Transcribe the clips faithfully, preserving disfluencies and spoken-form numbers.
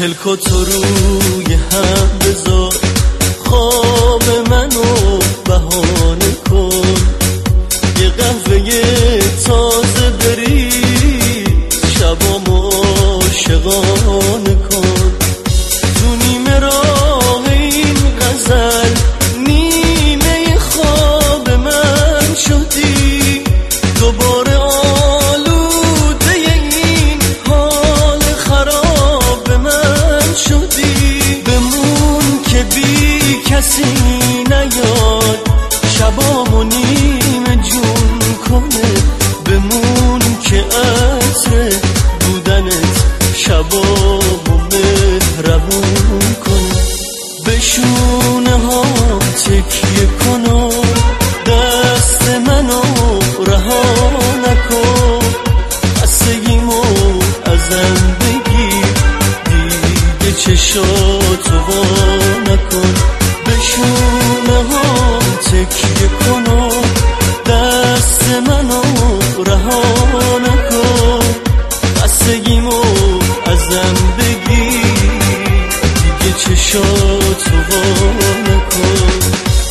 پلکو تو روی هم بذار، خواب منو بهانه کن، یه قهوه تازه بریز، شبامو عاشقانه کن. تو نیمه راه این غزل نیمه خواب من شدی، دوباره آلوده این حال خراب من شدی. بمون که بی کسی نیاد شبامو نیمه جون کنه، بمون که عطر بودنت شبامو مهربون کنه. به شونه ها تکیه کن و دست منو رها نکن، خستگیمو ازم بگیر، دیگه چشاتو وا نکن. به شونه ها تکیه کن و دست منو رها نکن، خستگیمو ازم بگیر، دیگه چشاتو وا نکن.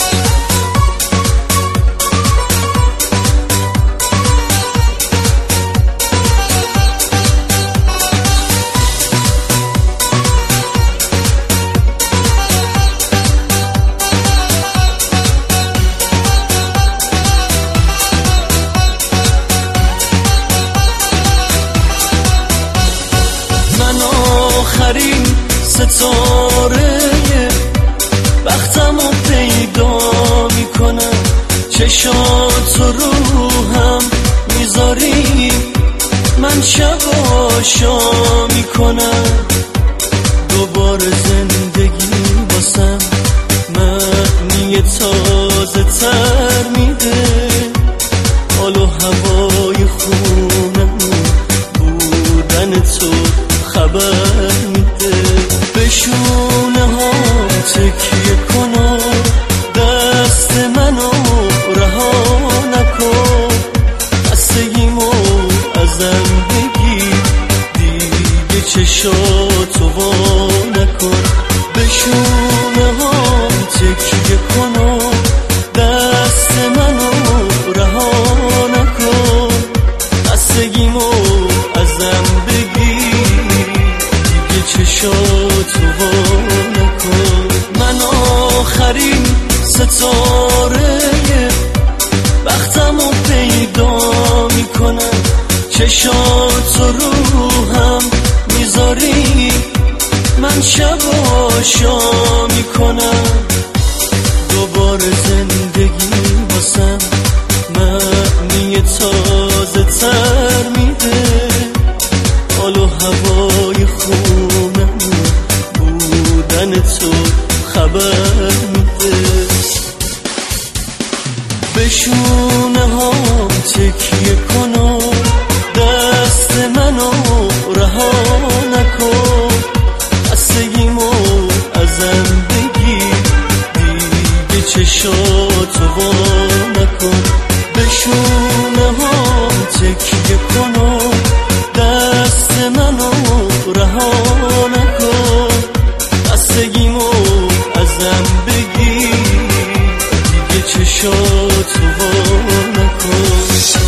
آخرین ستاره بختمو پیدا میکنم، چشات رو هم میذاری، من شب آشا میکنم. دوباره زندگی باسم معنی تازه تر میده، حال و هوای خونم بودن تو خبر میده. به شونه ها تکیه کن و دست منو رها نکن، خستگیمو ازم بگیر، دیگه چشاتو وا نکن. به شونه ها تکیه کن و دست منو رها نکن، خستگیمو ازم بگیر، چشاتو وا نکن. من آخرین ستاره بختمو پیدا میکنم، چشاتو رو هم میذاری، من شب آشا میکنم. دوباره زندگی واسم معنی تازه تر میده، حال و هوای خونم بودن تو خبر میده. به شونه ها تکیه کن و دست منو رها نکن، خستگیمو ازم بگیر، دیگه چشاتو وا نکن. به شونه ها تکیه کن و دست منو رها نکن، خستگیمو ازم بگیر، دیگه چشاتو وا نکن.